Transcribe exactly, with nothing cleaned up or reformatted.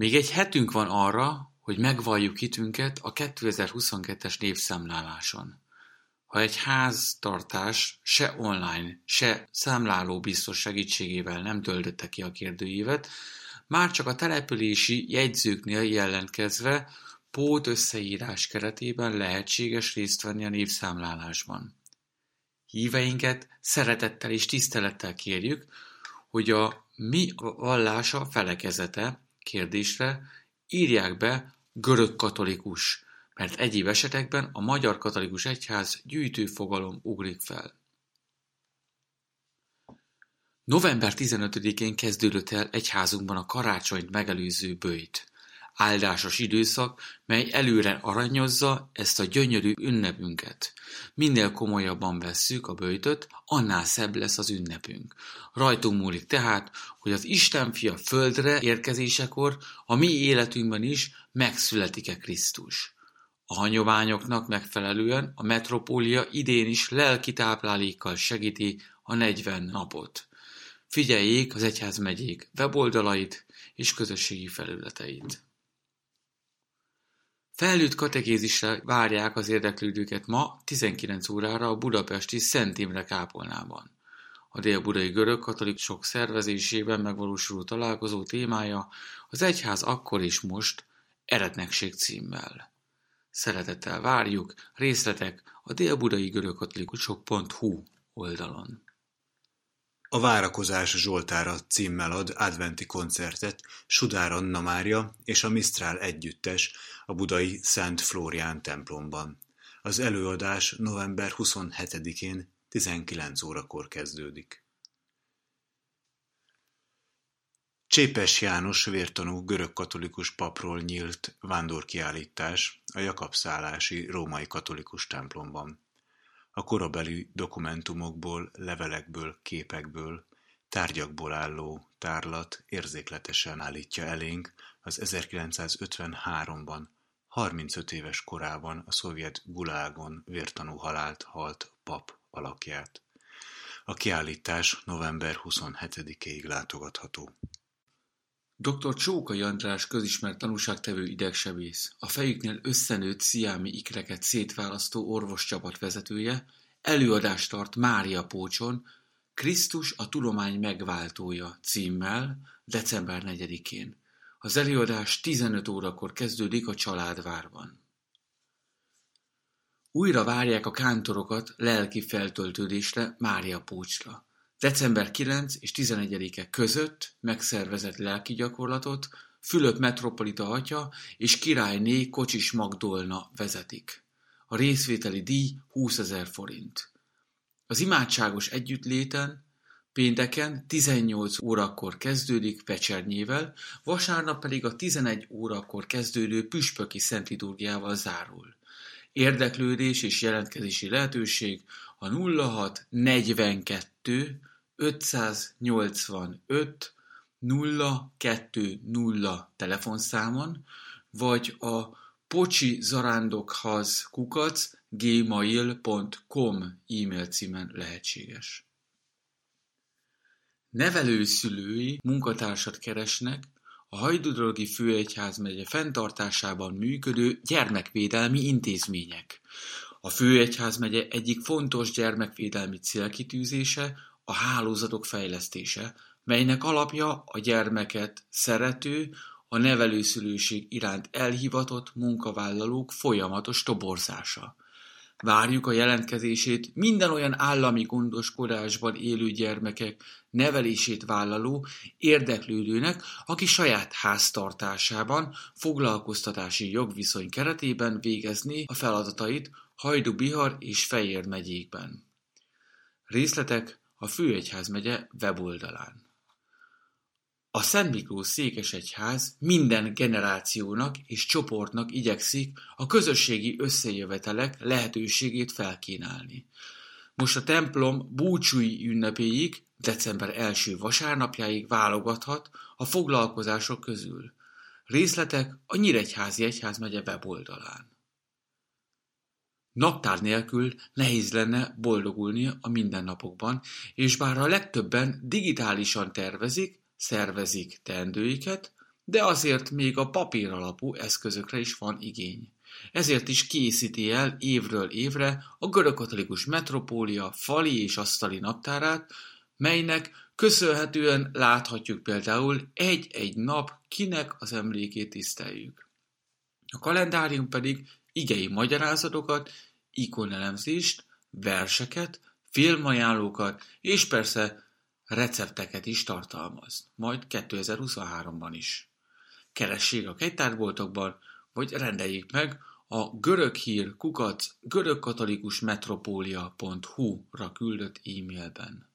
Még egy hetünk van arra, hogy megvalljuk hitünket a kétezer-huszonkettes névszámláláson. Ha egy háztartás se online, se számláló biztos segítségével nem töltötte ki a kérdőívet, már csak a települési jegyzőknél jelentkezve pót összeírás keretében lehetséges részt venni a névszámlálásban. Híveinket szeretettel és tisztelettel kérjük, hogy a mi vallása felekezete kérdésre írják be görögkatolikus, mert egyéb esetekben a Magyar Katolikus Egyház gyűjtő fogalom ugrik fel. november tizenötödikén kezdődött el egyházunkban a karácsonyt megelőző böjt. Áldásos időszak, mely előre aranyozza ezt a gyönyörű ünnepünket. Minél komolyabban vesszük a böjtöt, annál szebb lesz az ünnepünk. Rajtunk múlik tehát, hogy az Isten fia földre érkezésekor a mi életünkben is megszületik-e Krisztus. A hagyományoknak megfelelően a metropólia idén is lelki táplálékkal segíti a negyven napot. Figyeljék az egyházmegyék weboldalait és közösségi felületeit. Felnőtt katekézisre várják az érdeklődőket ma tizenkilenc órára a budapesti Szent Imre kápolnában. A dél-budai görögkatolikusok szervezésében megvalósuló találkozó témája az Egyház akkor és most eretnekség címmel. Szeretettel várjuk, részletek a délbudai görögkatolikusok pont hu oldalon. A Várakozás Zsoltára címmel ad adventi koncertet Sudár Anna Mária és a Misztrál együttes a budai Szent Flórián templomban. Az előadás november huszonhetedikén tizenkilenc órakor kezdődik. Csépes János vértanú görögkatolikus papról nyílt vándorkiállítás a Jakab-szállási római katolikus templomban. A korabeli dokumentumokból, levelekből, képekből, tárgyakból álló tárlat érzékletesen állítja elénk az ezerkilencszázötvenháromban, harmincöt éves korában a szovjet gulágon vértanú halált halt pap alakját. A kiállítás november huszonhetedikéig látogatható. doktor Csókai András közismert tanúságtevő idegsebész, a fejüknél összenőtt sziámi ikreket szétválasztó orvoscsapat vezetője, előadást tart Mária Pócson, Krisztus a tudomány megváltója címmel december negyedikén. Az előadás tizenöt órakor kezdődik a Családvárban. Újra várják a kántorokat lelki feltöltődésre Mária Pócsra. december kilencedike és tizenegyedike között megszervezett lelki gyakorlatot Fülöp metropolita atya és királyné Kocsis Magdolna vezetik. A részvételi díj húszezer forint. Az imádságos együttléten pénteken tizennyolc órakor kezdődik vecsernyével, vasárnap pedig a tizenegy órakor kezdődő püspöki szentliturgiával zárul. Érdeklődés és jelentkezési lehetőség a nulla hat negyvenkettő ötszáznyolcvanöt nulla kettő nulla telefonszámon, vagy a pocsizarándokház kukac gmail pont com e-mail címen lehetséges. Nevelőszülői munkatársat keresnek a Hajdúdorogi Főegyházmegye fenntartásában működő gyermekvédelmi intézmények. A Főegyházmegye egyik fontos gyermekvédelmi célkitűzése a hálózatok fejlesztése, melynek alapja a gyermeket szerető, a nevelőszülőség iránt elhivatott munkavállalók folyamatos toborzása. Várjuk a jelentkezését minden olyan állami gondoskodásban élő gyermekek nevelését vállaló érdeklődőnek, aki saját háztartásában foglalkoztatási jogviszony keretében végezné a feladatait Hajdú-Bihar és Fejér megyékben. Részletek a Főegyházmegye weboldalán. A Szent Miklós Székesegyház minden generációnak és csoportnak igyekszik a közösségi összejövetelek lehetőségét felkínálni. Most a templom búcsúi ünnepéig, december első vasárnapjáig válogathat a foglalkozások közül. Részletek a Nyíregyházi Egyházmegye weboldalán. Naptár nélkül nehéz lenne boldogulni a mindennapokban, és bár a legtöbben digitálisan tervezik, szervezik teendőiket, de azért még a papír alapú eszközökre is van igény. Ezért is készíti el évről évre a görögkatolikus metropólia fali és asztali naptárát, melynek köszönhetően láthatjuk például egy-egy nap kinek az emlékét tiszteljük. A kalendárium pedig igei magyarázatokat, ikonelemzést, verseket, filmajánlókat és persze recepteket is tartalmaz, majd kétezer-huszonháromban is. Keressék a kegytárboltokban, vagy rendeljék meg a göröghír kukac görögkatolikusmetropólia pont hu-ra küldött e-mailben.